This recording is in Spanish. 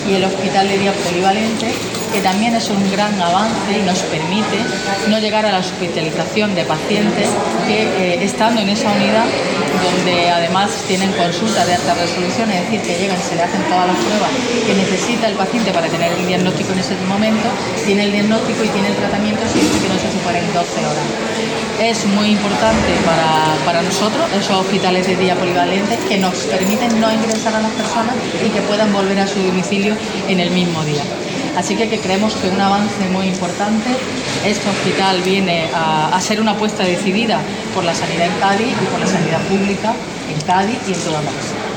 y el hospital de día polivalente, que también es un gran avance y nos permite no llegar a la hospitalización de pacientes que estando en esa unidad, donde además tienen consulta de alta resolución, es decir, que llegan, se le hacen todas las pruebas que necesita el paciente para tener el diagnóstico en ese momento, tiene el diagnóstico y tiene el tratamiento siempre que no se superen 12 horas. Es muy importante para nosotros esos hospitales de día polivalentes que nos permiten no ingresar a las personas y que puedan volver a su domicilio en el mismo día. Así que creemos que un avance muy importante. Este hospital viene a ser una apuesta decidida por la sanidad en Cádiz y por la sanidad pública en Cádiz y en toda la provincia.